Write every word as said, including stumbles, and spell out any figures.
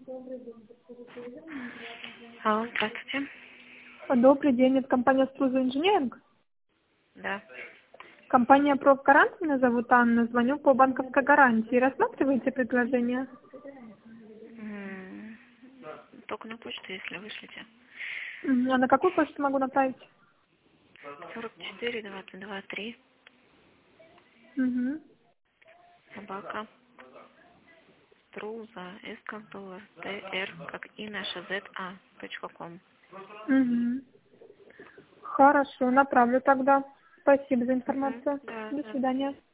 Алло, здравствуйте. Добрый день, это компания «Струза Инжиниринг». Да. Компания «Профгарант», меня зовут Анна, звоню по банковской гарантии. Рассматриваете предложение? М, Только на почту, если вышлите. Мгм. А на какую почту могу направить? сорок четыре двадцать два три Угу. собака Струза с как доллар т р как и наша z a точка ком. Угу. Хорошо, направлю тогда. Спасибо за Мгм. информацию. Да, До да. свидания.